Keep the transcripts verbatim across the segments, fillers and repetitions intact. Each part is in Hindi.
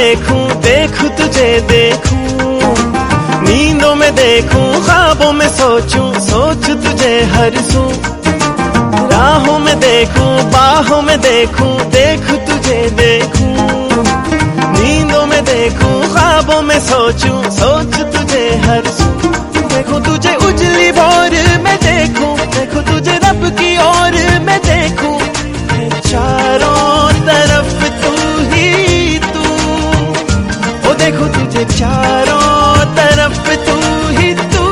देखूं, देखूं तुझे देखूं, नींदों में देखूं, ख्वाबों में सोचूं, सोच तुझे हर सू, राहों में देखूं, बाहों में देखूं, देखूं तुझे देखूं, नींदों में देखूं, ख्वाबों में सोचूं, सोच तुझे हर सू, देखूं तुझे उजली भोर में देखूं, देखूं तुझे रब की ओर में देखूं, चारों तरफ तू ही तू, ओ देखो तुझे चारों तरफ तू ही तू,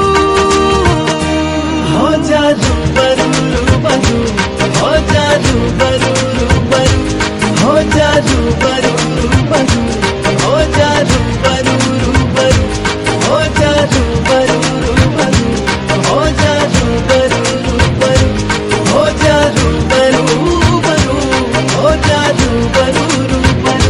हो जा रूबरू रूबरू, हो जा रूबरू रूबरू, हो जा रूबरू रूबरू, हो जा रूबरू रूबरू, हो जा रूबरू रूबरू, हो जा रूबरू रूबरू, हो जा रूबरू रूबरू, हो जा रूबरू रूबरू।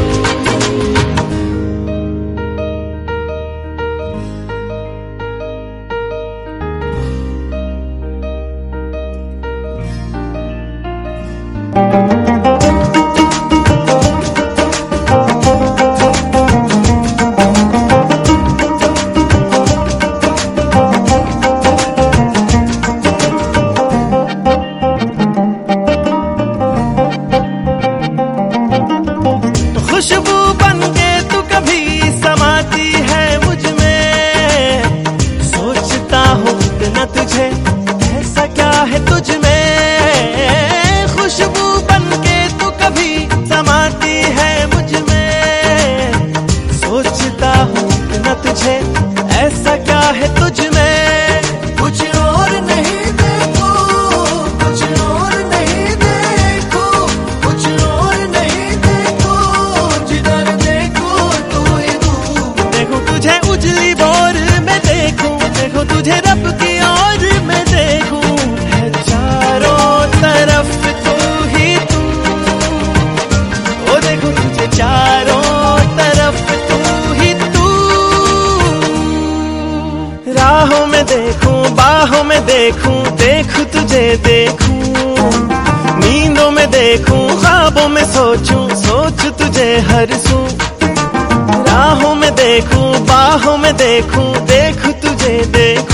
खुशबू बनके तू कभी समाती है मुझ में, सोचता हूँ इतना तुझे, ऐसा क्या है तुझ में, खुशबू बनके तू कभी समाती है मुझ में, सोचता हूँ इतना तुझे, ऐसा क्या है तुझ में, कुछ और नहीं देखो, कुछ और नहीं देखो, कुछ और नहीं देखो, जिधर देखो तू ही तू, देखो तुझे उजली भोर में देखूं, देखो तुझे रब की ओर में देखूं, है चारों तरफ तू ही तू, ओ देखो तुझे चारों तरफ तू ही तू, राहों में देखूं, बाहों में देखूं, देखूं तुझे देखूं, नींदों में देखूं, ख्वाबों में सोचूं, सोच तुझे हर सू, राहों में देखूं, बाहों में देखूं, देखूं तुझे देखूं।